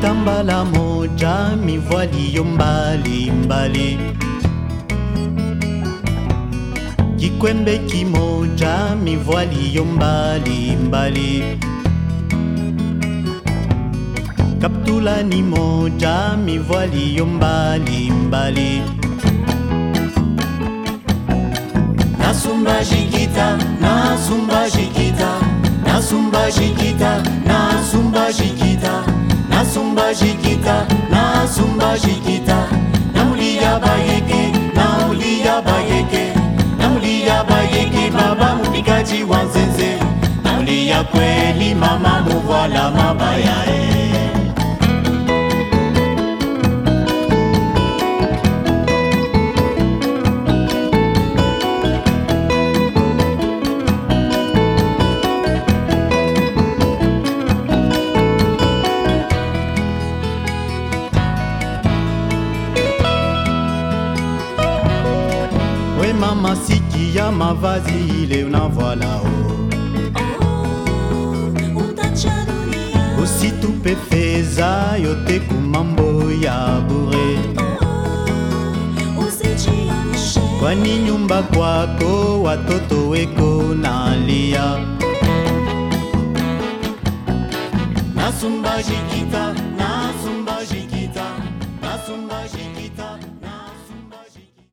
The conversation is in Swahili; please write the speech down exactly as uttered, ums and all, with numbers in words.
Tambala moja mivwaliyo mbali mbali, kikwembe kimoja mivwaliyo mbali mbali, kaptula ni moja mivwaliyo mbali mbali. Nasumba jikita, nasumba jikita, nasumba jikita, nasumba jikita, nasumba jikita, nasumba jikita, namulia bayeke, namulia bayeke, namulia bayeke, baba mpikaji wa nzenze, namulia kweli mama muvala mabaya eh. We mama sikia mavazi ile unavala oh. Oh, utachanulia. Usitupe fedha yote kumambo ya bure. Oh, usijionyeshe. Kwani nyumba kwako watoto weko nalia. Nasumba jikita, nasumba jikita, nasumba jikita.